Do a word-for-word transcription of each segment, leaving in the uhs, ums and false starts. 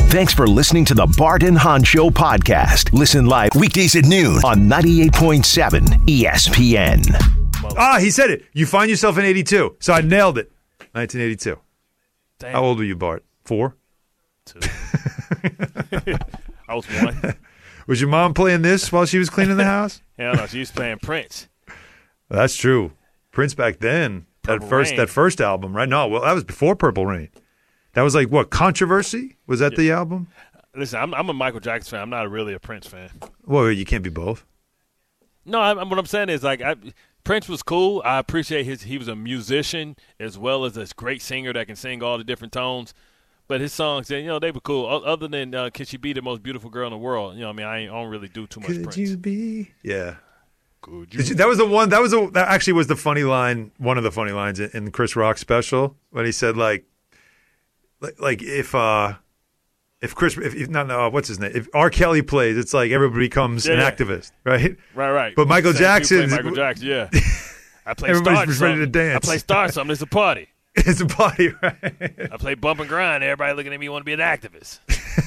Thanks for listening to the Bart and Hahn Show podcast. Listen live weekdays at noon on ninety-eight point seven E S P N. Ah, he said it. You find yourself in eighty-two. So I nailed it. nineteen eighty-two. Damn. How old were you, Bart? Four? Two. I was one. Was your mom playing this while she was cleaning the house? Hell no, she was playing Prince. That's true. Prince back then, Purple that first Rain. that first album, right? No, well, that was before Purple Rain. That was like, what, Controversy? Was that yeah. the album? Listen, I'm, I'm a Michael Jackson fan. I'm not really a Prince fan. Well, you can't be both. No, I, what I'm saying is, like, I, Prince was cool. I appreciate his. He was a musician as well as a great singer that can sing all the different tones. But his songs, you know, they were cool. Other than uh, "Can She Be the Most Beautiful Girl in the World?" You know, I mean, I, ain't, I don't really do too much Could Prince. Could you be? Yeah. Could you? you? That was the one. That was a, that actually was the funny line. One of the funny lines in, in the Chris Rock special when he said, like, like, like if uh, if Chris, if, if not, no, what's his name? If R. Kelly plays, it's like everybody becomes yeah, an yeah. activist, right? Right, right. But Michael Jackson, Michael Jackson, yeah. I play everybody's Star ready to dance. I play Star something. It's a party. It's a party, right? I play Bump and Grind. Everybody looking at me want to be an activist.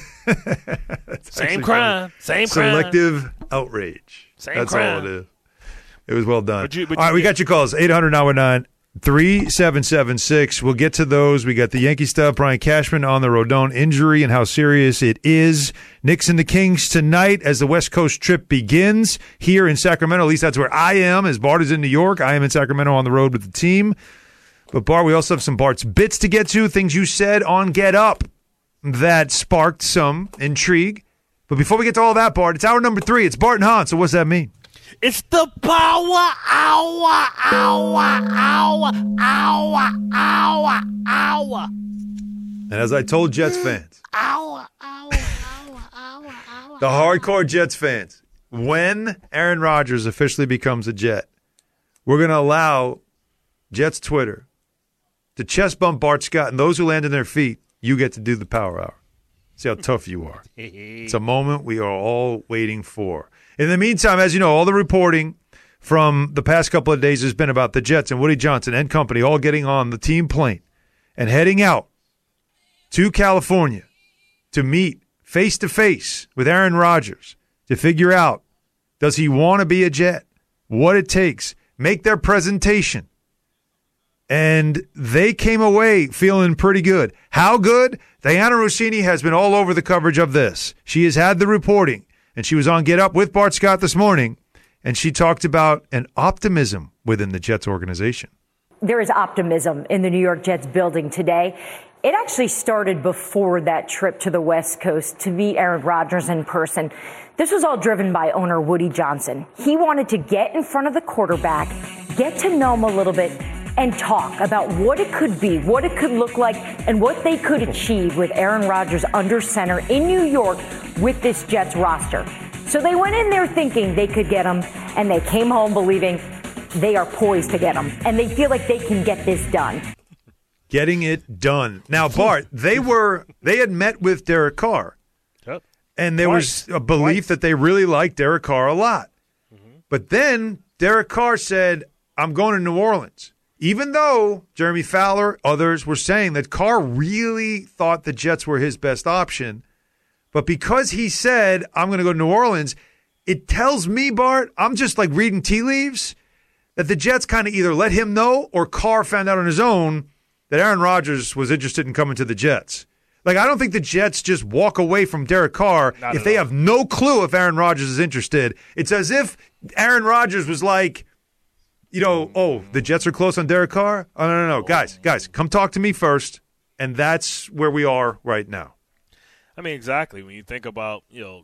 Same crime. Same crime. Selective outrage. Same That's crime. all it is. It was well done. But you, but all right, you, we got your calls. eight hundred nine one nine three seven seven six. We'll get to those. We got the Yankee stuff. Brian Cashman on the Rodon injury and how serious it is. Knicks and the Kings tonight as the West Coast trip begins here in Sacramento. At least that's where I am, as Bart is in New York. I am in Sacramento on the road with the team. But, Bart, we also have some Bart's bits to get to, things you said on Get Up that sparked some intrigue. But before we get to all that, Bart, it's hour number three. It's Bart and Hahn. So what's that mean? It's the power hour, hour, hour, hour, hour, hour. And as I told Jets fans, hour, hour, hour, hour, hour. The hardcore Jets fans, when Aaron Rodgers officially becomes a Jet, we're going to allow Jets Twitter to chest bump Bart Scott, and those who land on their feet, you get to do the power hour. See how tough you are. It's a moment we are all waiting for. In the meantime, as you know, all the reporting from the past couple of days has been about the Jets and Woody Johnson and company all getting on the team plane and heading out to California to meet face-to-face with Aaron Rodgers to figure out, does he want to be a Jet, what it takes, make their presentation. And they came away feeling pretty good. How good? Diana Rossini has been all over the coverage of this. She has had the reporting, and she was on Get Up with Bart Scott this morning, and she talked about an optimism within the Jets organization. There is optimism in the New York Jets building today. It actually started before that trip to the West Coast to meet Aaron Rodgers in person. This was all driven by owner Woody Johnson. He wanted to get in front of the quarterback, get to know him a little bit, and talk about what it could be, what it could look like, and what they could achieve with Aaron Rodgers under center in New York with this Jets roster. So they went in there thinking they could get him, and they came home believing they are poised to get him, and they feel like they can get this done. Getting it done. Now, Bart, they were they had met with Derek Carr, Yep. and there Twice. was a belief Twice. that they really liked Derek Carr a lot. Mm-hmm. But then Derek Carr said, I'm going to New Orleans. Even though Jeremy Fowler, others were saying that Carr really thought the Jets were his best option. But because he said, I'm going to go to New Orleans, it tells me, Bart, I'm just like reading tea leaves, that the Jets kind of either let him know or Carr found out on his own that Aaron Rodgers was interested in coming to the Jets. Like, I don't think the Jets just walk away from Derek Carr Not if at they all. have no clue if Aaron Rodgers is interested. It's as if Aaron Rodgers was like, you know, oh, the Jets are close on Derek Carr? Oh, no, no, no. Guys, guys, come talk to me first. And that's where we are right now. I mean, exactly. When you think about, you know,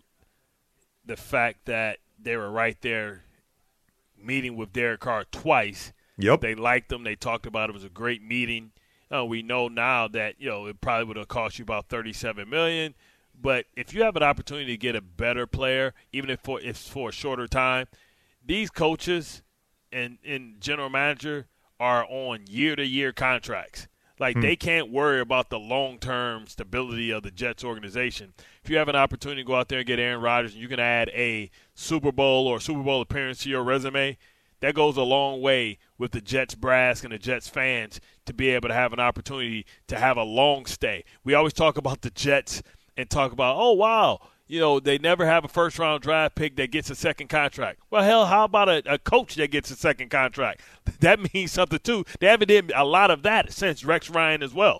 the fact that they were right there meeting with Derek Carr twice. Yep. They liked him. They talked about it. It was a great meeting. Uh, we know now that, you know, it probably would have cost you about thirty-seven million dollars. But if you have an opportunity to get a better player, even if for, if for a shorter time, these coaches – and, and general manager are on year-to-year contracts. Like, Hmm. they can't worry about the long-term stability of the Jets organization. If you have an opportunity to go out there and get Aaron Rodgers and you can add a Super Bowl or Super Bowl appearance to your resume, that goes a long way with the Jets brass and the Jets fans to be able to have an opportunity to have a long stay. We always talk about the Jets and talk about, oh, wow, you know, they never have a first-round draft pick that gets a second contract. Well, hell, how about a, a coach that gets a second contract? That means something, too. They haven't done a lot of that since Rex Ryan as well.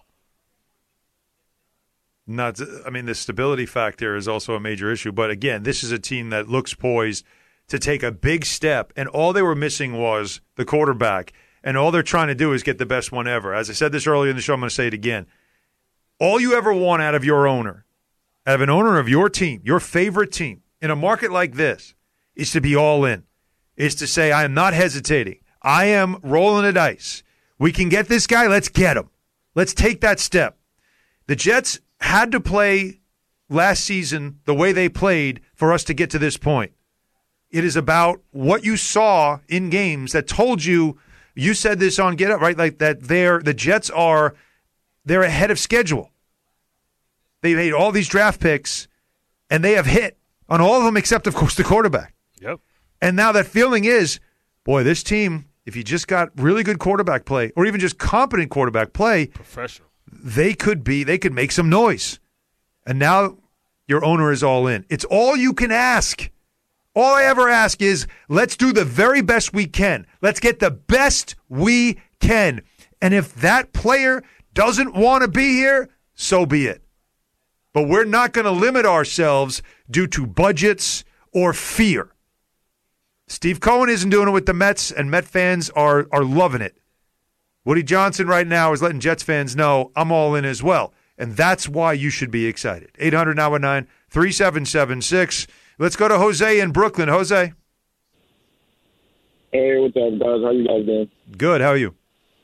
Not, I mean, the stability factor is also a major issue. But, again, this is a team that looks poised to take a big step, and all they were missing was the quarterback, and all they're trying to do is get the best one ever. As I said this earlier in the show, I'm going to say it again. All you ever want out of your owner, out of an owner of your team, your favorite team, in a market like this, is to be all in, is to say, I am not hesitating. I am rolling the dice. We can get this guy. Let's get him. Let's take that step. The Jets had to play last season the way they played for us to get to this point. It is about what you saw in games that told you, you said this on Get Up, right? Like that they're, the Jets are, they're ahead of schedule. They made all these draft picks, and they have hit on all of them except, of course, the quarterback. Yep. And now that feeling is, boy, this team, if you just got really good quarterback play or even just competent quarterback play, professional, they could be, they could make some noise. And now your owner is all in. It's all you can ask. All I ever ask is, let's do the very best we can. Let's get the best we can. And if that player doesn't want to be here, so be it. But we're not going to limit ourselves due to budgets or fear. Steve Cohen isn't doing it with the Mets, and Met fans are, are loving it. Woody Johnson right now is letting Jets fans know, I'm all in as well. And that's why you should be excited. eight hundred nine one nine three seven seven six. Let's go to Jose in Brooklyn. Jose. Hey, what's up, guys? How you guys doing? Good. How are you?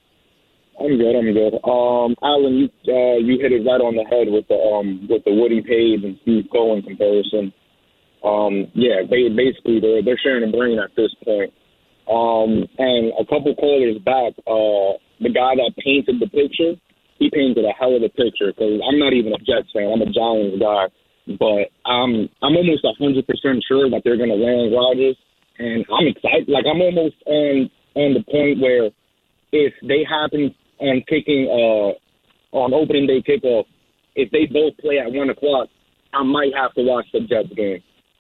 I'm good. I'm good. Um, Alan, you uh, you hit it right on the head with the um with the Woody Page and Steve Cohen comparison. Um, yeah, they basically they're they're sharing a brain at this point. Um, and a couple callers back, uh, the guy that painted the picture, he painted a hell of a picture. Because I'm not even a Jets fan. I'm a Giants guy. But I'm I'm almost one hundred percent sure that they're going to land Rodgers, and I'm excited. Like, I'm almost on on the point where if they happen on kicking uh, on opening day kickoff, if they both play at one o'clock, I might have to watch the Jets game.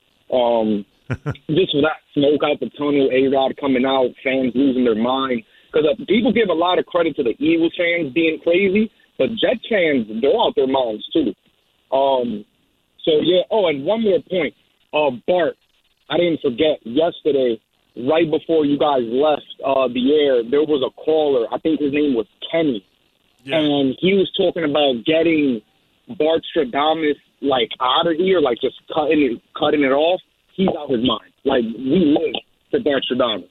Um, just for that smoke out the tunnel, A-Rod coming out, fans losing their mind. Because uh, people give a lot of credit to the Eagles fans being crazy, but Jets fans, they're out their minds too. Um. So, yeah, oh, and one more point. Uh, Bart, I didn't forget, yesterday, right before you guys left uh, the air, there was a caller. I think his name was Kenny. Yeah. And he was talking about getting Bart Stradamus, like, out of here, like just cutting it, cutting it off. He's out of his mind. Like, we live for Bart Stradamus.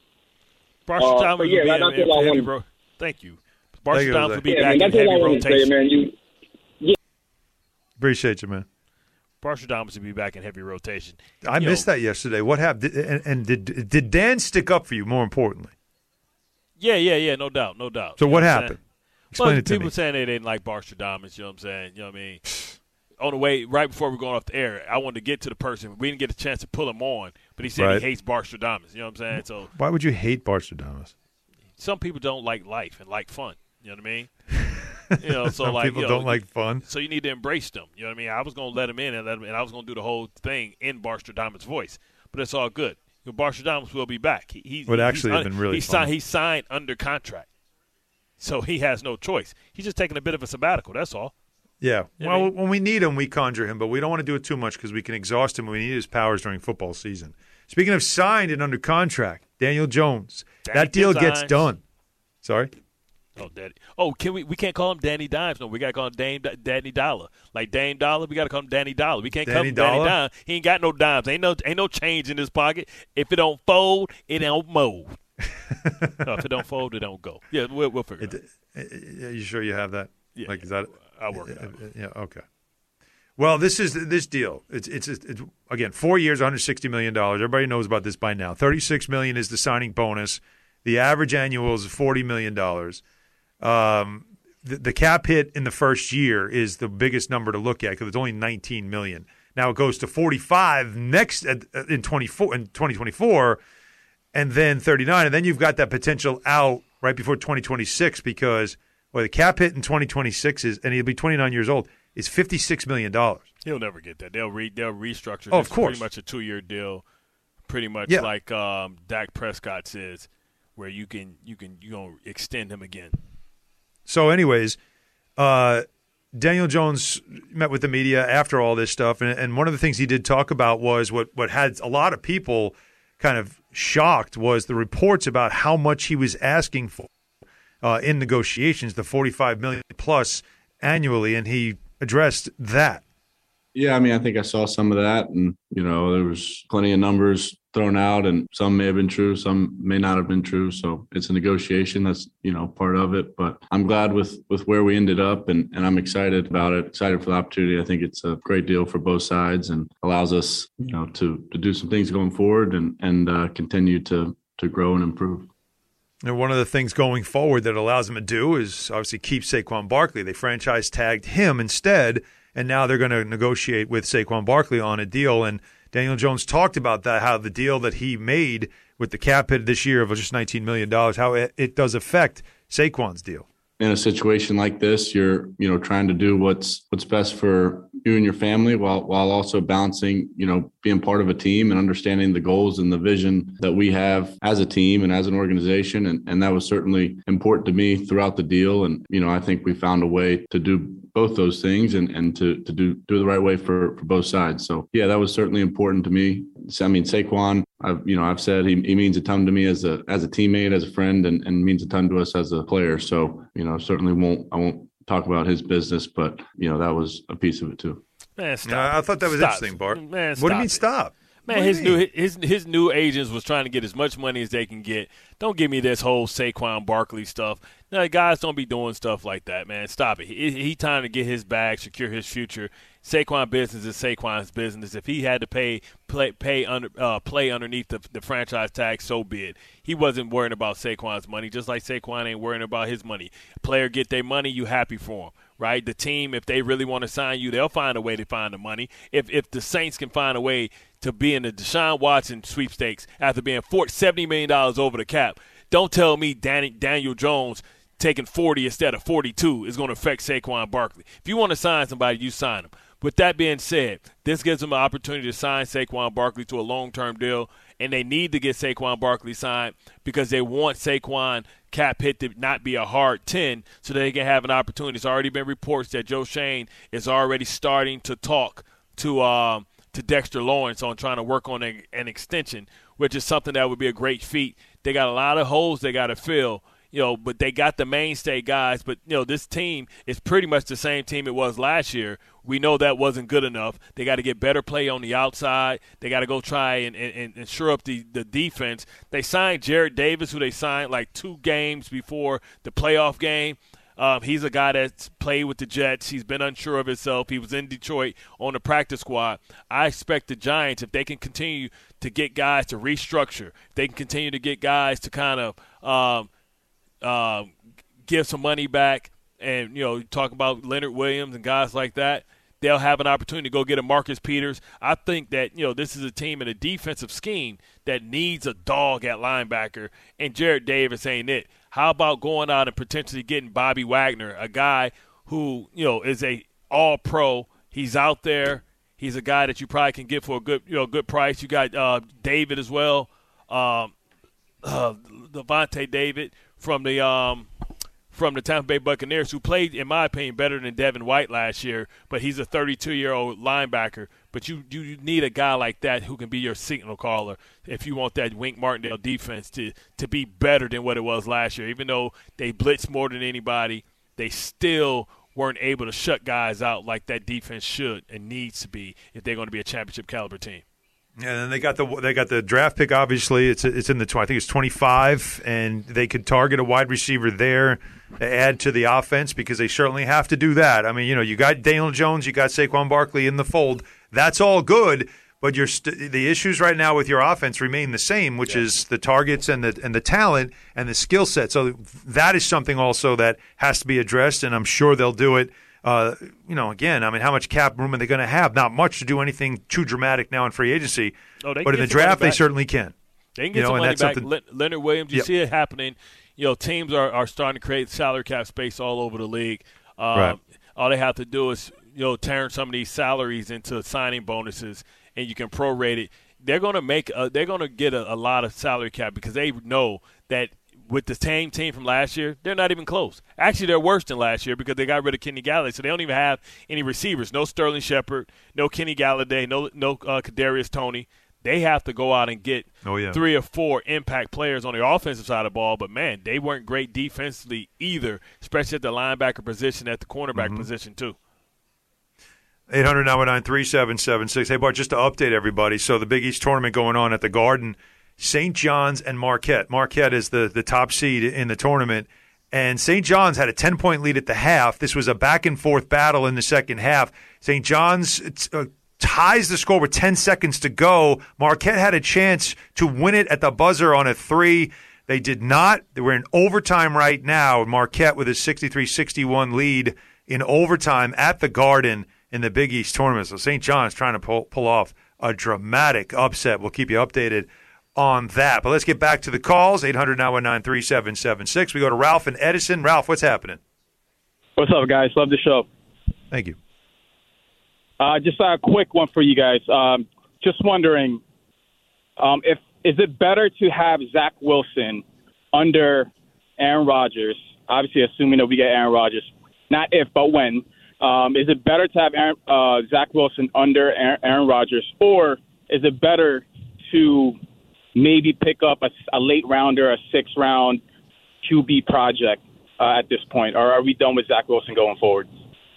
Bart Stradamus uh, yeah, will that, be in, in heavy ro- Thank you. Bart Thank Stradamus will be yeah, back man, in heavy rotation. Say, man. You, yeah. Appreciate you, man. Bart Stradamus will be back in heavy rotation. I you missed know, that yesterday. What happened? Did, and, and did did Dan stick up for you, more importantly? Yeah, yeah, yeah, no doubt, no doubt. So you what what happened? Explain well, it to people me. saying they didn't like Bart Stradamus, you know what I'm saying? You know what I mean? On the way, right before we were going off the air, I wanted to get to the person. We didn't get a chance to pull him on, but he said right. he hates Bart Stradamus, you know what I'm saying? So why would you hate Bart Stradamus? Some people don't like life and like fun, you know what I mean? You know, so Some like, people you know, don't like fun. So you need to embrace them. You know what I mean? I was going to let him in, and, let him, and I was going to do the whole thing in Bart Stradamus' voice. But it's all good. You know, Bart Stradamus will be back. He, he, would actually have been really he fun. Signed, he signed under contract. So he has no choice. He's just taking a bit of a sabbatical. That's all. Yeah. You know well, what I mean? when we need him, we conjure him, but we don't want to do it too much because we can exhaust him when we need his powers during football season. Speaking of signed and under contract, Daniel Jones. Danny that deal Dimes. gets done. Sorry? Oh, Daddy. Oh, can we? We can't call him Danny Dimes. No, we gotta call him Dame, Danny Dollar. Like Dame Dollar, we gotta call him Danny Dollar. We can't call Danny him Danny Dollar? Dime. He ain't got no dimes. Ain't no, ain't no change in his pocket. If it don't fold, it don't mold. No, if it don't fold, it don't go. Yeah, we'll, we'll figure it, it out. Are you sure you have that? Yeah, like, yeah, is that? I'll work it out. Yeah. Okay. Well, this is this deal. It's it's, it's again four years, one hundred sixty million dollars. Everybody knows about this by now. Thirty-six million is the signing bonus. The average annual is forty million dollars. Um, the, the cap hit in the first year is the biggest number to look at because it's only nineteen million dollars. Now it goes to forty-five next uh, in twenty-four in twenty twenty-four, and then thirty-nine, and then you've got that potential out right before twenty twenty-six because well, the cap hit in twenty twenty-six is, and he'll be twenty-nine years old, is fifty-six million dollars. He'll never get that. They'll re they'll restructure. Oh, this of course. Pretty much a two year deal, pretty much Yeah. like um, Dak Prescott's is, where you can you can you gonna extend him again. So, anyways, uh, Daniel Jones met with the media after all this stuff, and, and one of the things he did talk about was what what had a lot of people kind of shocked was the reports about how much he was asking for uh, in negotiations, the forty-five million dollars plus annually, and he addressed that. Yeah, I mean, I think I saw some of that, and, you know, there was plenty of numbers thrown out, and some may have been true, some may not have been true. So it's a negotiation. That's, you know, part of it. But I'm glad with, with where we ended up, and, and I'm excited about it, excited for the opportunity. I think it's a great deal for both sides and allows us, you know, to, to do some things going forward and, and uh, continue to, to grow and improve. And one of the things going forward that allows them to do is obviously keep Saquon Barkley. They franchise tagged him instead, and now they're going to negotiate with Saquon Barkley on a deal. And Daniel Jones talked about that, how the deal that he made with the cap hit this year of just nineteen million dollars, how it, it does affect Saquon's deal. In a situation like this, you're, you know, trying to do what's what's best for you and your family while while also balancing, you know, being part of a team and understanding the goals and the vision that we have as a team and as an organization. And, and that was certainly important to me throughout the deal. And, you know, I think we found a way to do both those things and, and to, to do, do the right way for, for both sides. So, yeah, that was certainly important to me. I mean, Saquon, I've, you know, I've said he, he means a ton to me as a as a teammate, as a friend, and, and means a ton to us as a player. So, you know, certainly won't I won't talk about his business, but, you know, that was a piece of it too. Man, stop. Yeah, I thought that was Stop. interesting, Bart. Man, what do you stop mean it. stop? Man, What do you his new mean? his his new agents was trying to get as much money as they can get. Don't give me this whole Saquon Barkley stuff. No, guys don't be doing stuff like that, man. Stop it. He, he trying to get his bag, secure his future. Saquon business is Saquon's business. If he had to pay play pay under uh, play underneath the, the franchise tag, so be it. He wasn't worrying about Saquon's money, just like Saquon ain't worrying about his money. Player get their money, you happy for him, right? The team, if they really want to sign you, they'll find a way to find the money. If if the Saints can find a way to be in the Deshaun Watson sweepstakes after being seventy million dollars over the cap, don't tell me Danny, Daniel Jones taking forty instead of forty-two is going to affect Saquon Barkley. If you want to sign somebody, you sign them. With that being said, this gives them an opportunity to sign Saquon Barkley to a long-term deal, and they need to get Saquon Barkley signed because they want Saquon cap hit to not be a hard ten so they can have an opportunity. There's already been reports that Joe Schoen is already starting to talk to um, to Dexter Lawrence on trying to work on a, an extension, which is something that would be a great feat. They got a lot of holes they got to fill. You know, but they got the mainstay guys. But, you know, this team is pretty much the same team it was last year. We know that wasn't good enough. They got to get better play on the outside. They got to go try and, and, and shore up the, the defense. They signed Jared Davis, who they signed like two games before the playoff game. Um, he's a guy that's played with the Jets. He's been unsure of himself. He was in Detroit on the practice squad. I expect the Giants, if they can continue to get guys to restructure, if they can continue to get guys to kind of um, – Uh, give some money back, and, you know, talk about Leonard Williams and guys like that, they'll have an opportunity to go get a Marcus Peters. I think that, you know, this is a team in a defensive scheme that needs a dog at linebacker, and Jared Davis ain't it. How about going out and potentially getting Bobby Wagner, a guy who, you know, is a all-pro. He's out there. He's a guy that you probably can get for a good, you know, good price. You got uh, David as well, um, uh, Levante David from the um, from the Tampa Bay Buccaneers, who played, in my opinion, better than Devin White last year, but he's a thirty-two-year-old linebacker. But you, you need a guy like that who can be your signal caller if you want that Wink Martindale defense to, to be better than what it was last year. Even though they blitzed more than anybody, they still weren't able to shut guys out like that defense should and needs to be if they're going to be a championship caliber team. Yeah, and then they got the they got the draft pick. Obviously, it's it's in the I think it's twenty-five, and they could target a wide receiver there to add to the offense because they certainly have to do that. I mean, you know, you got Daniel Jones, you got Saquon Barkley in the fold. That's all good, but you're st- the issues right now with your offense remain the same, which yeah. is the targets and the and the talent and the skill set. So that is something also that has to be addressed, and I'm sure they'll do it. Uh, you know, again, I mean, how much cap room are they going to have? Not much to do anything too dramatic now in free agency. Oh, but in the draft, they certainly can. They can get you know, some money back. Something... Le- Leonard Williams, you yep. see it happening. You know, teams are, are starting to create salary cap space all over the league. Um, right. All they have to do is, you know, turn some of these salaries into signing bonuses, and you can prorate it, they're going to make a, they're going to get a, a lot of salary cap because they know that with the same team from last year, they're not even close. Actually, they're worse than last year because they got rid of Kenny Galladay, so they don't even have any receivers. No Sterling Shepard, no Kenny Galladay, no no uh, Kadarius Toney. They have to go out and get oh, yeah. three or four impact players on the offensive side of the ball. But, man, they weren't great defensively either, especially at the linebacker position, at the cornerback mm-hmm. position too. eight hundred nine one nine three seven seven six. Hey, Bart, just to update everybody, so the Big East tournament going on at the Garden, Saint John's and Marquette. Marquette is the, the top seed in the tournament, and Saint John's had a ten-point lead at the half. This was a back-and-forth battle in the second half. Saint John's uh, ties the score with ten seconds to go. Marquette had a chance to win it at the buzzer on a three. They did not. They were in overtime right now. Marquette with a sixty-three sixty-one lead in overtime at the Garden in the Big East tournament. So Saint John's trying to pull, pull off a dramatic upset. We'll keep you updated on that. But let's get back to the calls. eight hundred nine one nine three seven seven six. We go to Ralph and Edison. Ralph, what's happening? What's up, guys? Love the show. Thank you. Uh, just a quick one for you guys. Um, just wondering, um, if is it better to have Zach Wilson under Aaron Rodgers? Obviously, assuming that we get Aaron Rodgers, not if, but when. Um, is it better to have Aaron, uh, Zach Wilson under Aaron, Aaron Rodgers, or is it better to maybe pick up a, a late rounder, a sixth round Q B project uh, at this point, or are we done with Zach Wilson going forward?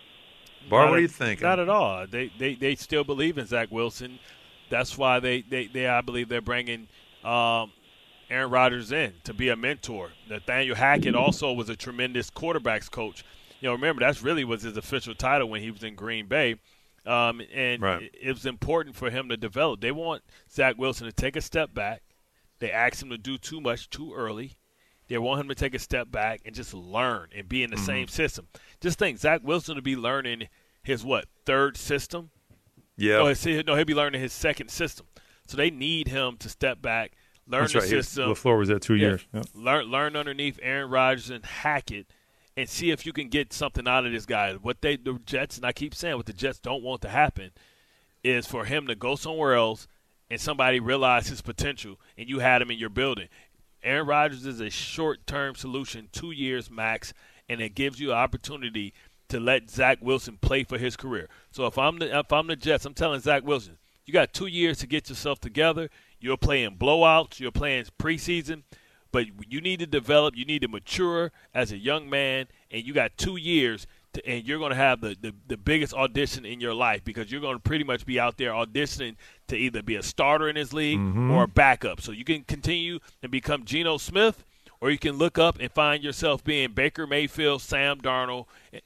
Bart, what do you think? Not at all. They, they they still believe in Zach Wilson. That's why they, they, they I believe they're bringing um, Aaron Rodgers in to be a mentor. Nathaniel Hackett also was a tremendous quarterbacks coach. You know, remember, that's really was his official title when he was in Green Bay. Um, and right. it, it was important for him to develop. They want Zach Wilson to take a step back. They asked him to do too much too early. They want him to take a step back and just learn and be in the mm-hmm. same system. Just think, Zach Wilson will be learning his, what, third system? Yeah. No, his, no, he'll be learning his second system. So they need him to step back, learn That's the right. system. LaFleur was there two yeah, years. Yep. Learn, learn underneath Aaron Rodgers and Hackett and see if you can get something out of this guy. What they, the Jets, and I keep saying what the Jets don't want to happen, is for him to go somewhere else and somebody realize his potential and you had him in your building. Aaron Rodgers is a short-term solution, two years max, and it gives you an opportunity to let Zach Wilson play for his career. So if I'm the if I'm the Jets, I'm telling Zach Wilson, you got two years to get yourself together. You're playing blowouts. You're playing preseason. But you need to develop. You need to mature as a young man, and you got two years, to, and you're going to have the, the, the biggest audition in your life because you're going to pretty much be out there auditioning to either be a starter in this league mm-hmm. or a backup. So you can continue and become Geno Smith, or you can look up and find yourself being Baker Mayfield, Sam Darnold,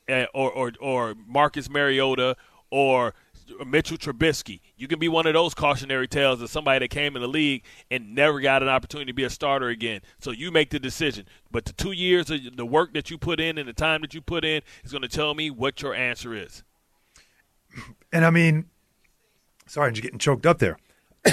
or or, or Marcus Mariota, or Mitchell Trubisky. You can be one of those cautionary tales of somebody that came in the league and never got an opportunity to be a starter again. So you make the decision. But the two years of the work that you put in and the time that you put in is going to tell me what your answer is. And, I mean, sorry, I'm just getting choked up there.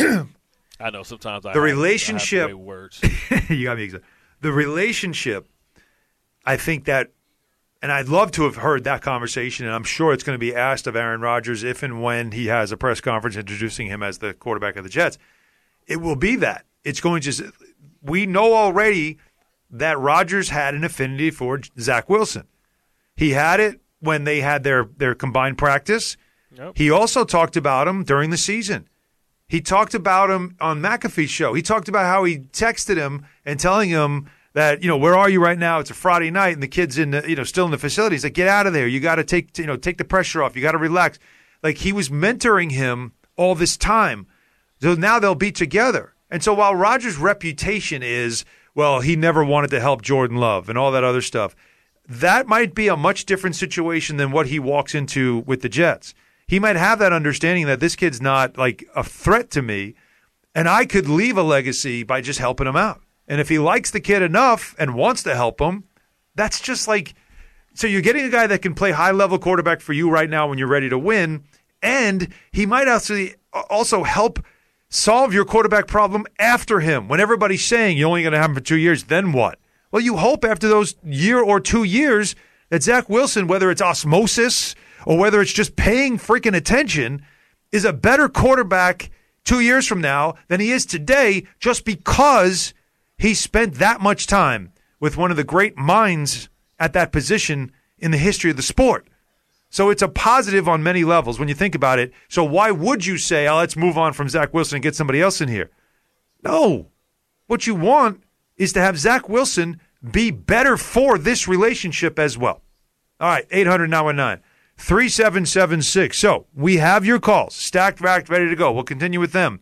I know sometimes I the have, relationship, I have words. You got me excited. The relationship, I think that, and I'd love to have heard that conversation, and I'm sure it's going to be asked of Aaron Rodgers if and when he has a press conference introducing him as the quarterback of the Jets. It will be that. It's going to – we know already that Rodgers had an affinity for Zach Wilson. He had it when they had their, their combined practice. Yep. He also talked about him during the season. He talked about him on McAfee's show. He talked about how he texted him and telling him – that, you know, where are you right now? It's a Friday night, and the kid's in, the, you know, still in the facility. He's like, get out of there. You got to take, you know, take the pressure off. You got to relax. Like, he was mentoring him all this time. So now they'll be together. And so while Rodgers' reputation is, well, he never wanted to help Jordan Love and all that other stuff, that might be a much different situation than what he walks into with the Jets. He might have that understanding that this kid's not like a threat to me, and I could leave a legacy by just helping him out. And if he likes the kid enough and wants to help him, that's just like – so you're getting a guy that can play high-level quarterback for you right now when you're ready to win, and he might actually also help solve your quarterback problem after him. When everybody's saying you're only going to have him for two years, then what? Well, you hope after those year or two years that Zach Wilson, whether it's osmosis or whether it's just paying freaking attention, is a better quarterback two years from now than he is today just because he spent that much time with one of the great minds at that position in the history of the sport. So it's a positive on many levels when you think about it. So why would you say, oh, let's move on from Zach Wilson and get somebody else in here? No. What you want is to have Zach Wilson be better for this relationship as well. All right, eight hundred nine one nine three seven seven six. So we have your calls, stacked, racked, ready to go. We'll continue with them.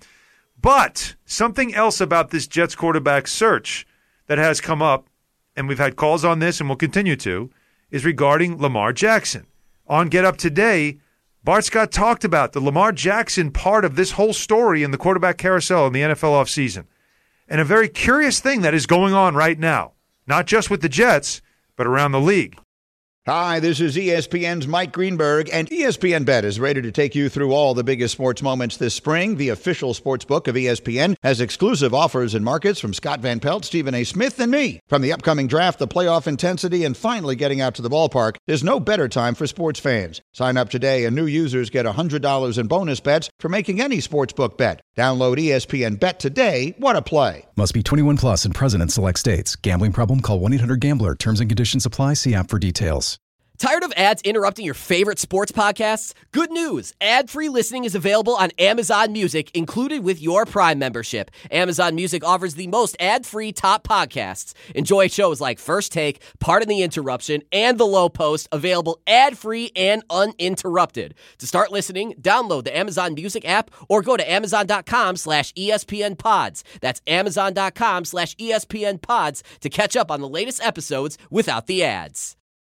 But something else about this Jets quarterback search that has come up, and we've had calls on this and we'll continue to, is regarding Lamar Jackson. On Get Up Today, Bart Scott talked about the Lamar Jackson part of this whole story in the quarterback carousel in the N F L offseason. And a very curious thing that is going on right now, not just with the Jets, but around the league. Hi, this is E S P N's Mike Greenberg, and E S P N Bet is ready to take you through all the biggest sports moments this spring. The official sports book of E S P N has exclusive offers and markets from Scott Van Pelt, Stephen A. Smith, and me. From the upcoming draft, the playoff intensity, and finally getting out to the ballpark, there's no better time for sports fans. Sign up today, and new users get one hundred dollars in bonus bets for making any sportsbook bet. Download E S P N Bet today. What a play. Must be twenty-one plus and present in select states. Gambling problem? Call one eight hundred gambler. Terms and conditions apply. See app for details. Tired of ads interrupting your favorite sports podcasts? Good news! Ad-free listening is available on Amazon Music, included with your Prime membership. Amazon Music offers the most ad-free top podcasts. Enjoy shows like First Take, Pardon the Interruption, and The Low Post, available ad-free and uninterrupted. To start listening, download the Amazon Music app or go to amazon.com slash ESPN pods. That's amazon.com slash ESPN pods to catch up on the latest episodes without the ads.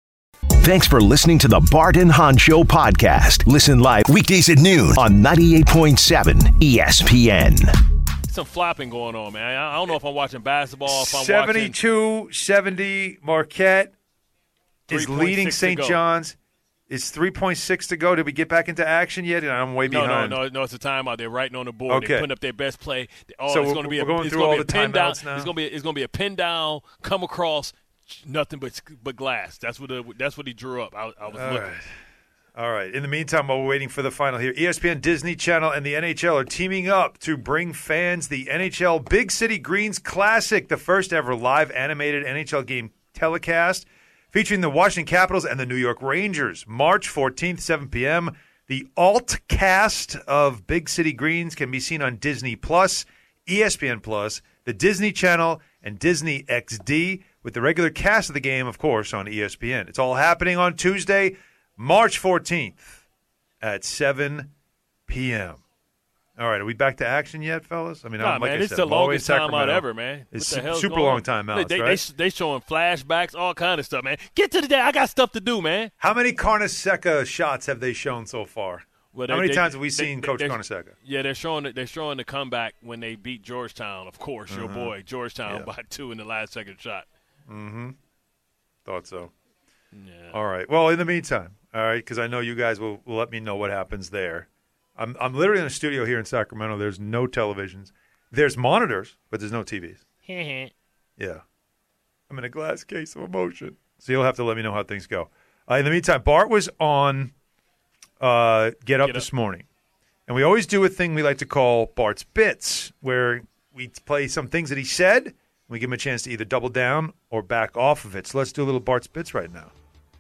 Thanks for listening to the Bart and Hahn Show podcast. Listen live weekdays at noon on ninety-eight point seven E S P N. Some flopping going on, man. I don't know if I'm watching basketball. If I'm seventy-two seventy Marquette is leading Saint to John's. It's three point six to go. Did we get back into action yet? I'm way no, behind. No, no, no. It's a timeout. They're writing on the board. Okay. They're putting up their best play. Oh, so it's going to be a, we're going it's through gonna all be a the pin down. timeouts now? It's going to be it's going to be a pin down, come across. Nothing but but glass. That's what the, that's what he drew up. I, I was All looking. right. All right. In the meantime, while we're waiting for the final here, E S P N, Disney Channel, and the N H L are teaming up to bring fans the N H L Big City Greens Classic, the first ever live animated N H L game telecast featuring the Washington Capitals and the New York Rangers. March fourteenth, seven p.m. The alt cast of Big City Greens can be seen on Disney Plus, E S P N Plus, the Disney Channel, and Disney X D, with the regular cast of the game, of course, on E S P N. It's all happening on Tuesday, March fourteenth at seven p.m. All right, are we back to action yet, fellas? I mean, nah, like man, I it's said, the I'm always longest timeout Sacramento. ever, man. It's what the hell's super going long on? timeouts, they, right? They, they showing flashbacks, all kind of stuff, man. Get to the day. I got stuff to do, man. How many Carnesecca shots have they shown so far? Well, How they, many they, times have we they, seen they, Coach they're, Carnesecca? Yeah, they're showing it. They're showing the comeback when they beat Georgetown. Of course, uh-huh. your boy Georgetown yeah. by two in the last second shot. Mm-hmm. Thought so. Yeah. All right. Well, in the meantime, all right, because I know you guys will, will let me know what happens there. I'm I'm literally in a studio here in Sacramento. There's no televisions. There's monitors, but there's no T Vs. Yeah. I'm in a glass case of emotion. So you'll have to let me know how things go. Uh, in the meantime, Bart was on uh, Get Up Get this Up. morning. And we always do a thing we like to call Bart's Bits, where we play some things that he said, and we give him a chance to either double down or back off of it. So let's do a little Bart's Bits right now.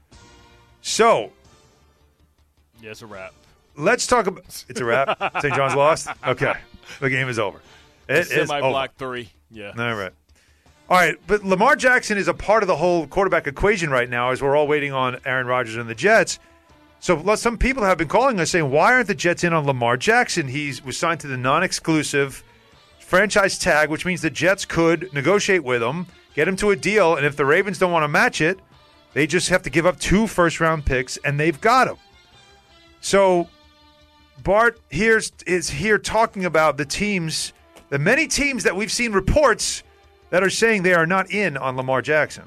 So, Yeah, it's a wrap. let's talk about – it's a wrap? Saint John's lost? Okay. The game is over. It is over. Semi-block three. Yeah. All right. All right, but Lamar Jackson is a part of the whole quarterback equation right now as we're all waiting on Aaron Rodgers and the Jets. So some people have been calling us saying, why aren't the Jets in on Lamar Jackson? He was signed to the non-exclusive franchise tag, which means the Jets could negotiate with him, get him to a deal, and if the Ravens don't want to match it, they just have to give up two first-round picks, and they've got him. So Bart here's, is here talking about the teams, the many teams that we've seen reports that are saying they are not in on Lamar Jackson.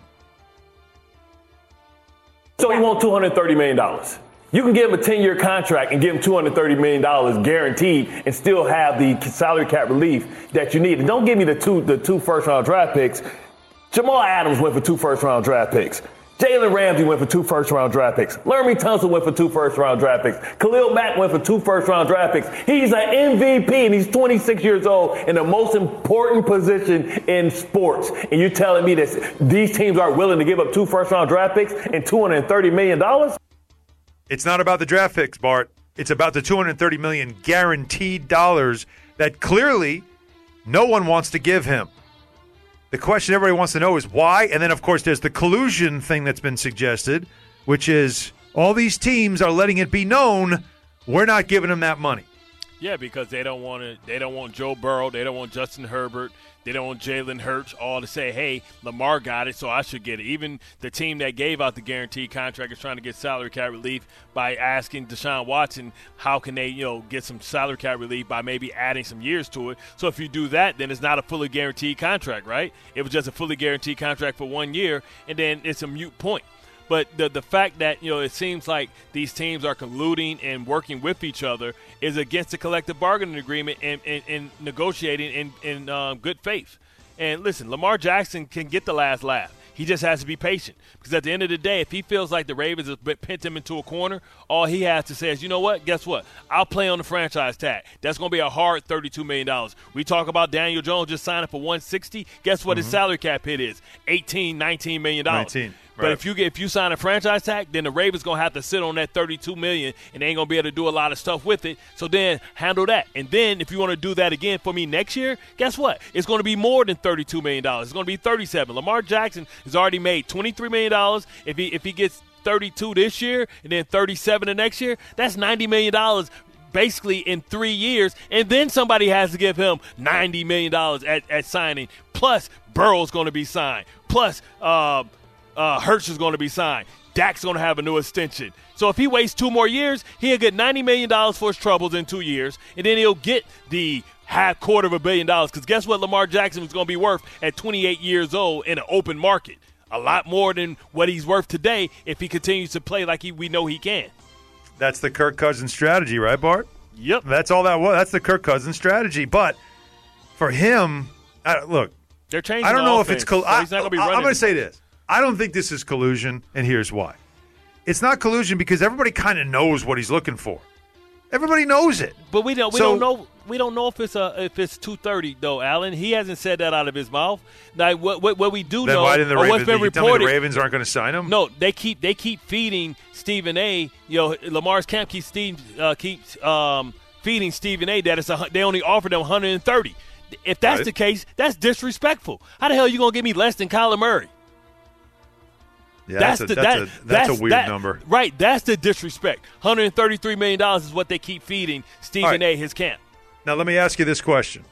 So he wants two hundred thirty million dollars. You can give him a ten-year contract and give him two hundred thirty million dollars guaranteed and still have the salary cap relief that you need. And don't give me the two the two first-round draft picks. Jamal Adams went for two first-round draft picks. Jalen Ramsey went for two first-round draft picks. Laramie Tunsil went for two first-round draft picks. Khalil Mack went for two first-round draft picks. He's an M V P, and he's twenty-six years old in the most important position in sports. And you're telling me that these teams aren't willing to give up two first-round draft picks and two hundred thirty million dollars? It's not about the draft picks, Bart. It's about the two hundred thirty million dollars guaranteed dollars that clearly no one wants to give him. The question everybody wants to know is why, and then, of course, there's the collusion thing that's been suggested, which is all these teams are letting it be known we're not giving them that money. Yeah, because they don't want to. They don't want Joe Burrow. They don't want Justin Herbert. They don't want Jalen Hurts all to say, hey, Lamar got it, so I should get it. Even the team that gave out the guaranteed contract is trying to get salary cap relief by asking Deshaun Watson how can they, you know, get some salary cap relief by maybe adding some years to it. So if you do that, then it's not a fully guaranteed contract, right? It was just a fully guaranteed contract for one year, and then it's a moot point. But the the fact that, you know, it seems like these teams are colluding and working with each other is against the collective bargaining agreement and, and, and negotiating in, in um, good faith. And listen, Lamar Jackson can get the last laugh. He just has to be patient. Because at the end of the day, if he feels like the Ravens have pinned him into a corner, all he has to say is, you know what, guess what? I'll play on the franchise tag. That's going to be a hard thirty-two million dollars. We talk about Daniel Jones just signing for one hundred sixty. Guess what mm-hmm. his salary cap hit is? eighteen, nineteen million dollars. nineteen. But right. if you get if you sign a franchise tag, then the Ravens going to have to sit on that thirty-two million dollars, and they ain't going to be able to do a lot of stuff with it. So then handle that. And then if you want to do that again for me next year, guess what? It's going to be more than thirty-two million dollars. It's going to be thirty-seven. Lamar Jackson has already made twenty-three million dollars. If he if he gets thirty-two this year and then thirty-seven the next year, that's ninety million dollars basically in three years. And then somebody has to give him ninety million dollars at, at signing. Plus, Burrow's going to be signed. Plus, uh, uh, Hurts is going to be signed. Dak's going to have a new extension. So if he waits two more years, he'll get ninety million dollars for his troubles in two years, and then he'll get the half quarter of a billion dollars. Because guess what Lamar Jackson was going to be worth at twenty-eight years old in an open market? A lot more than what he's worth today if he continues to play like he, we know he can. That's the Kirk Cousins strategy, right, Bart? Yep. That's all that was. That's the Kirk Cousins strategy. But for him, I, look, they're changing. I don't know if it's. Col- so he's not gonna be running. I'm going to say this. I don't think this is collusion, and here's why. It's not collusion because everybody kind of knows what he's looking for. Everybody knows it. But we don't. We so, don't know. We don't know if it's a if it's two thirty though, Alan. He hasn't said that out of his mouth. Now, what what, what we do then know, why didn't the or Ravens, what's been you reported, tell me the Ravens aren't going to sign him? No, they keep they keep feeding Stephen A. You know, Lamar's camp keeps Steve, uh, keeps um, feeding Stephen A. that it's a, they only offered him one hundred thirty. If that's right. the case, that's disrespectful. How the hell are you going to give me less than Kyler Murray? Yeah, that's, that's, a, the, that's, that, a, that's, that's a weird that, number. Right, that's the disrespect. one hundred thirty-three million dollars is what they keep feeding Stephen right. A. his camp. Now, let me ask you this question.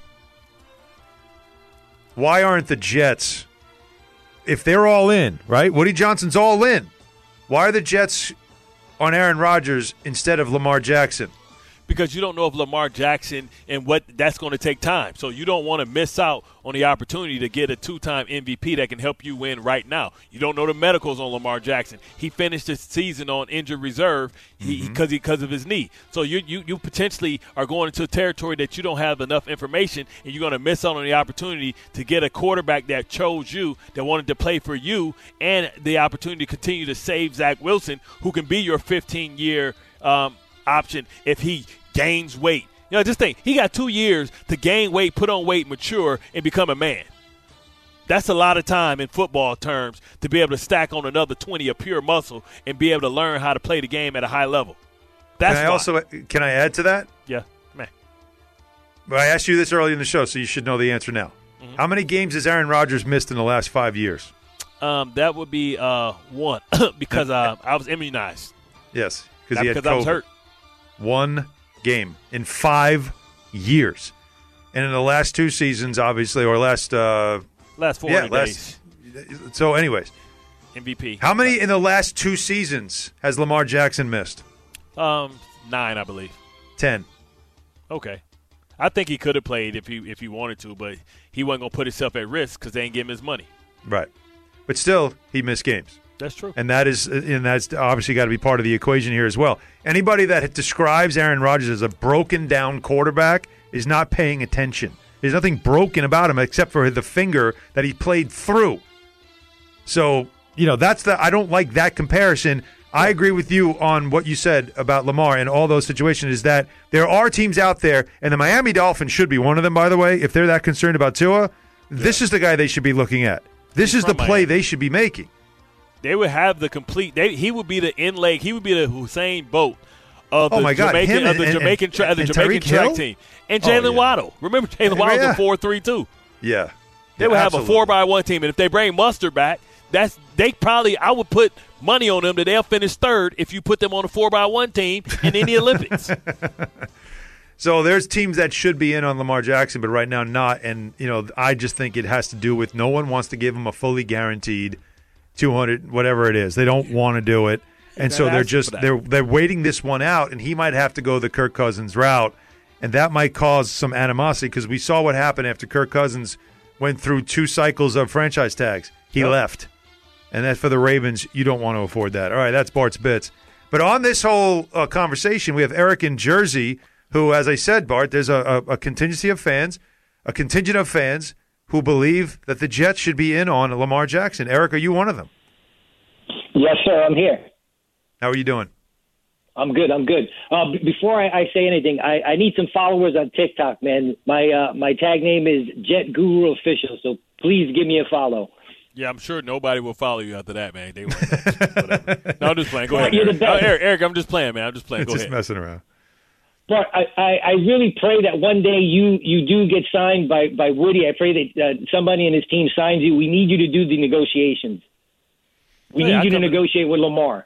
Why aren't the Jets, if they're all in, right? Woody Johnson's all in. Why are the Jets on Aaron Rodgers instead of Lamar Jackson? Because you don't know if Lamar Jackson and what that's going to take time. So you don't want to miss out on the opportunity to get a two-time M V P that can help you win right now. You don't know the medicals on Lamar Jackson. He finished his season on injured reserve because he, mm-hmm. because of his knee. So you, you you potentially are going into a territory that you don't have enough information, and you're going to miss out on the opportunity to get a quarterback that chose you, that wanted to play for you, and the opportunity to continue to save Zach Wilson, who can be your fifteen-year um, option if he gains weight. You know, just think, he got two years to gain weight, put on weight, mature, and become a man. That's a lot of time in football terms to be able to stack on another twenty of pure muscle and be able to learn how to play the game at a high level. That's can I why. also can I add to that? Yeah, man. Well, I asked you this early in the show, so you should know the answer now. Mm-hmm. How many games has Aaron Rodgers missed in the last five years? Um, that would be uh, one because uh, I was immunized. Yes, because he had because COVID. I was hurt. One game in five years, and in the last two seasons, obviously, or last uh, last four yeah, days. Last, so, anyways, M V P. How many in the last two seasons has Lamar Jackson missed? Um, nine, I believe. Ten. Okay, I think he could have played if he if he wanted to, but he wasn't gonna put himself at risk because they ain't give him his money. Right, but still, he missed games. That's true. And that is, and that's obviously got to be part of the equation here as well. Anybody that describes Aaron Rodgers as a broken down quarterback is not paying attention. There's nothing broken about him except for the finger that he played through. So you know, that's the I don't like that comparison. I agree with you on what you said about Lamar and all those situations is that there are teams out there, and the Miami Dolphins should be one of them, by the way, if they're that concerned about Tua, yeah. this is the guy they should be looking at. This He's is the play Miami. They should be making. They would have the complete they, – he would be the in-leg – he would be the Usain Bolt of the oh my God, Jamaican, him of the and, Jamaican, and, tra- and, the and Jamaican track Hill? team. And Jalen oh, yeah. Waddle. Remember, Jalen Waddle's yeah. a four three two. Yeah. They yeah, would absolutely. have a four by one team. And if they bring Mustard back, that's they probably – I would put money on them that they'll finish third if you put them on a four by one team and in the Olympics. So there's teams that should be in on Lamar Jackson, but right now not. And, you know, I just think it has to do with no one wants to give him a fully guaranteed two hundred, whatever it is. They don't want to do it. And so they're just they're they're waiting this one out, and he might have to go the Kirk Cousins route, and that might cause some animosity because we saw what happened after Kirk Cousins went through two cycles of franchise tags. He yep. left. And that for the Ravens, you don't want to afford that. All right, that's Bart's Bits. But on this whole uh, conversation, we have Eric in Jersey, who, as I said, Bart, there's a, a, a contingency of fans, a contingent of fans who believe that the Jets should be in on Lamar Jackson. Eric, are you one of them? Yes, sir, I'm here. How are you doing? I'm good. I'm good. Uh, b- before I, I say anything, I, I need some followers on TikTok, man. My uh, my tag name is Jet Guru Official, so please give me a follow. Yeah, I'm sure nobody will follow you after that, man. They whatever. No, I'm just playing. Go ahead, You're Eric. the best. Oh, Eric, Eric, I'm just playing, man. I'm just playing. Go just ahead. messing around. But I, I, I really pray that one day you, you do get signed by, by Woody. I pray that uh, somebody in his team signs you. We need you to do the negotiations. We hey, need I you to to... negotiate with Lamar.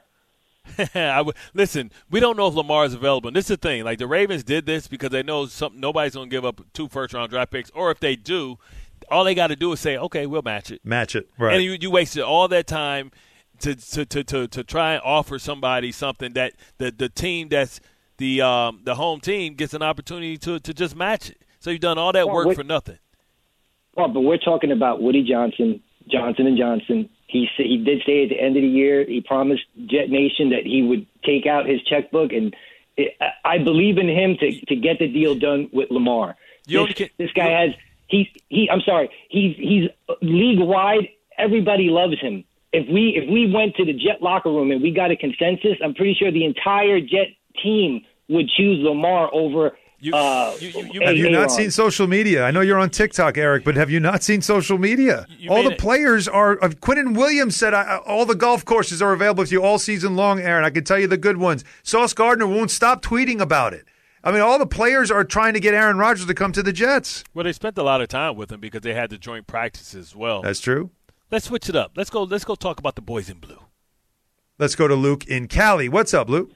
I w- listen, we don't know if Lamar is available. And this is the thing. Like, the Ravens did this because they know some, nobody's going to give up two first-round draft picks. Or if they do, all they got to do is say, okay, we'll match it. Match it, right. And you, you wasted all that time to to, to, to to try and offer somebody something that the, the team that's the um, the home team gets an opportunity to, to just match it. So you've done all that well, work what, for nothing. Well, but we're talking about Woody Johnson, Johnson and Johnson. He he did say at the end of the year he promised Jet Nation that he would take out his checkbook, and it, I believe in him to to get the deal done with Lamar. You this, this guy has he he. I'm sorry, he's he's league wide. Everybody loves him. If we if we went to the Jet locker room and we got a consensus, I'm pretty sure the entire Jet team would choose Lamar over. You, uh, you, you, you, have you not A-A-R. seen social media? I know you're on TikTok, Eric, but have you not seen social media? You all the it. players are. Uh, Quentin Williams said I, all the golf courses are available to you all season long, Aaron. I can tell you the good ones. Sauce Gardner won't stop tweeting about it. I mean, all the players are trying to get Aaron Rodgers to come to the Jets. Well, they spent a lot of time with him because they had the joint practices as well. That's true. Let's switch it up. Let's go. Let's go talk about the boys in blue. Let's go to Luke in Cali. What's up, Luke?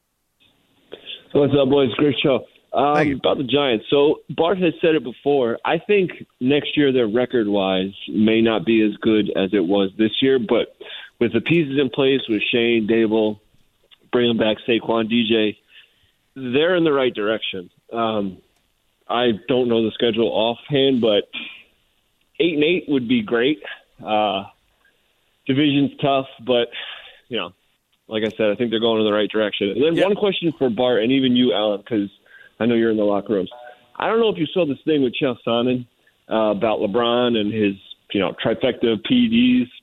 What's up, boys? Great show. Um, you. About the Giants. So Bart has said it before. I think next year their record-wise may not be as good as it was this year, but with the pieces in place with Shane, Dable, bringing back Saquon, D J, they're in the right direction. Um, I don't know the schedule offhand, but eight and eight would be great. Uh, division's tough, but you know, like I said, I think they're going in the right direction. And then yeah. one question for Bart and even you, Alan, because I know you're in the locker rooms. I don't know if you saw this thing with Chael Sonnen uh, about LeBron and his, you know, trifecta of P E Ds.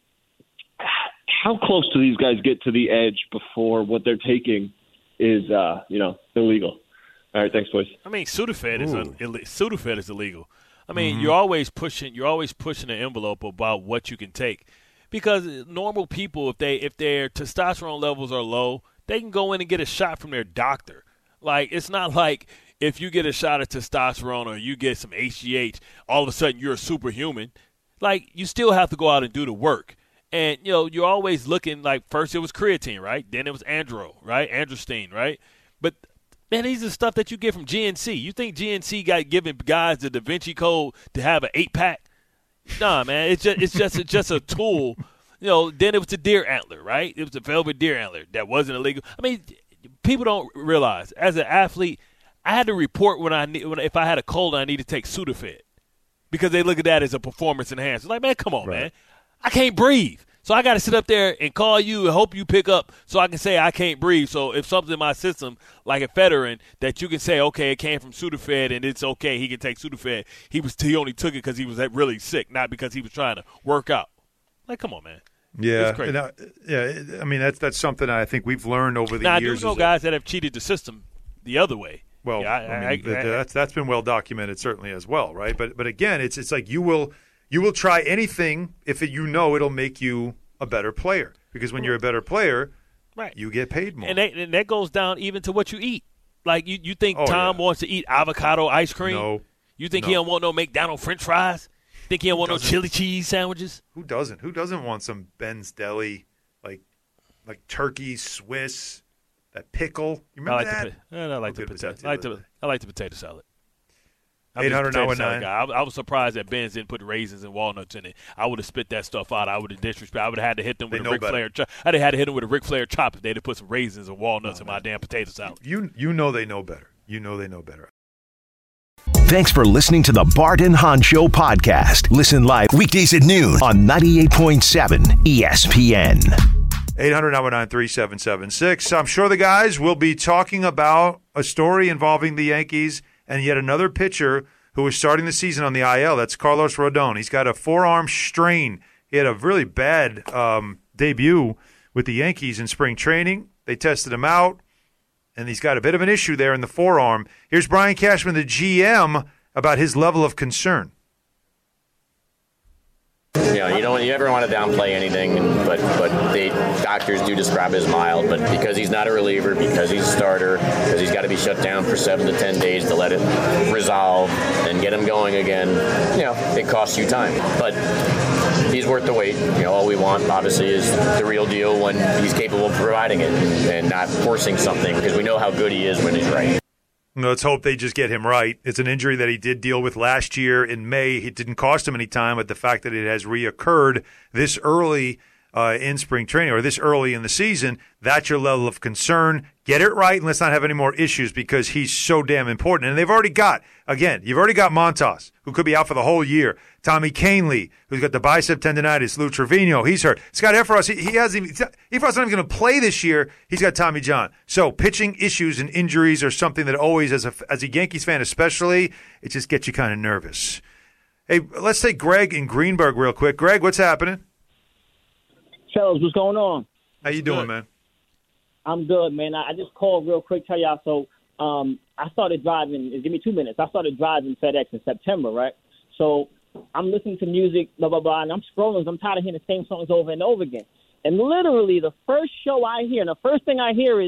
How close do these guys get to the edge before what they're taking is, uh, you know, illegal? All right, thanks, boys. I mean, Sudafed is un- Ill- Sudafed is illegal. I mean, Mm-hmm. you're always pushing. You're always pushing the envelope about what you can take, because normal people, if they if their testosterone levels are low, they can go in and get a shot from their doctor. Like, it's not like if you get a shot of testosterone or you get some H G H, all of a sudden you're a superhuman. Like, you still have to go out and do the work. And, you know, you're always looking like, first it was creatine, right? Then it was andro, right? Androstenedione, right? But, man, these are stuff that you get from G N C. You think G N C got giving guys the Da Vinci Code to have an eight-pack? Nah, man, it's just it's just, it's just a tool. You know, then it was the deer antler, right? It was the velvet deer antler that wasn't illegal. I mean, people don't realize, as an athlete, I had to report when I when, if I had a cold and I need to take Sudafed, because they look at that as a performance enhancer. Like, man, come on, right. man. I can't breathe. So I got to sit up there and call you and hope you pick up so I can say I can't breathe. So if something's in my system, like a Federin, that you can say, okay, it came from Sudafed and it's okay, he can take Sudafed. He was he only took it because he was really sick, not because he was trying to work out. Like, come on, man. Yeah, It's crazy. and, uh, yeah. I mean, that's that's something I think we've learned over the now, years. I do know is guys that have cheated the system the other way. Well, yeah, I, I mean, I, that- I, that's that's been well documented, certainly as well, right? But but again, it's it's like you will you will try anything if it, you know it'll make you a better player, because when you're a better player, right, you get paid more. and, that, and that goes down even to what you eat. Like you, you think Oh, Tom yeah. wants to eat avocado ice cream? No. You think No. he don't want no McDonald's French fries? Think he don't want no doesn't? chili cheese sandwiches? Who doesn't? Who doesn't want some Ben's Deli, like like turkey Swiss, that pickle? You remember I like that? the, I like the good was potato. that I like the the other I like the potato salad. I'm eight just a hundred potato nine one salad nine. guy. I, I was surprised that Ben's didn't put raisins and walnuts in it. I would have spit that stuff out. I would have disrespected. I would have had to hit them They with know a Ric better. Flair chop. I'd have had to hit them with a Ric Flair chop if they'd have put some raisins and walnuts in my damn potato salad. You you know they know better. You know they know better. Thanks for listening to the Bart and Hahn Show podcast. Listen live weekdays at noon on ninety-eight point seven E S P N. eight hundred nine one nine three seven seven six. I'm sure the guys will be talking about a story involving the Yankees and yet another pitcher who is starting the season on the I L. That's Carlos Rodon. He's got a forearm strain. He had a really bad um, debut with the Yankees in spring training. They tested him out, and he's got a bit of an issue there in the forearm. Here's Brian Cashman, the G M, about his level of concern. You know, you don't you ever want to downplay anything, but but the doctors do describe it as mild. But because he's not a reliever, because he's a starter, because he's got to be shut down for seven to ten days to let it resolve and get him going again, you know, it costs you time. But he's worth the wait. You know, all we want, obviously, is the real deal when he's capable of providing it and not forcing something, because we know how good he is when he's right. Let's hope they just get him right. It's an injury that he did deal with last year in May. It didn't cost him any time, but the fact that it has reoccurred this early uh, in spring training or this early in the season, that's your level of concern. Get it right, and let's not have any more issues, because he's so damn important. And they've already got, again, you've already got Montas, who could be out for the whole year. Tommy Kahnle, who's got the bicep tendonitis. Lou Trevino, he's hurt. Scott Efros, he, he hasn't even, Efros not even going to play this year. He's got Tommy John. So pitching issues and injuries are something that always, as a, as a Yankees fan especially, it just gets you kind of nervous. Hey, let's take Greg in Greenberg real quick. Greg, what's happening? Fellas, what's going on? How you doing, man? I'm good, man. I, I just called real quick, tell y'all. So um, I started driving. Give me two minutes. I started driving FedEx in September, right? So I'm listening to music, blah, blah, blah, and I'm scrolling. I'm tired of hearing the same songs over and over again. And literally the first show I hear, and the first thing I hear is,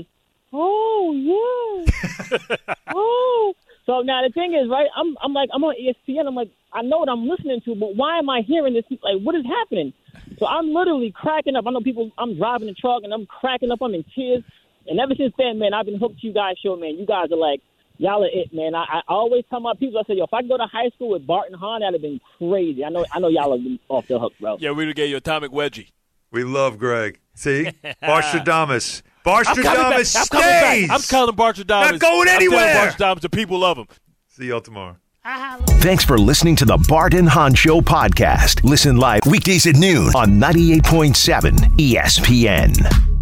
oh, yeah. oh. So now the thing is, right, I'm I'm like, I'm on E S P N. I'm like, I know what I'm listening to, but why am I hearing this? Like, what is happening? So I'm literally cracking up. I know people, I'm driving the truck, and I'm cracking up. I'm in tears. And ever since then, man, I've been hooked to you guys' show, man. You guys are like, y'all are it, man. I, I always tell my people, I say, yo, if I could go to high school with Bart and Hahn, that would have been crazy. I know I know y'all have been off the hook, bro. Yeah, we would have gave you atomic wedgie. We love Greg. See? Barstradamus. I'm coming back. Barstradamus I'm coming back. stays. I'm calling Barstradamus. Not going anywhere. I'm telling Barstradamus, the people love him. See y'all tomorrow. Thanks for listening to the Bart and Hahn Show podcast. Listen live weekdays at noon on ninety-eight point seven E S P N.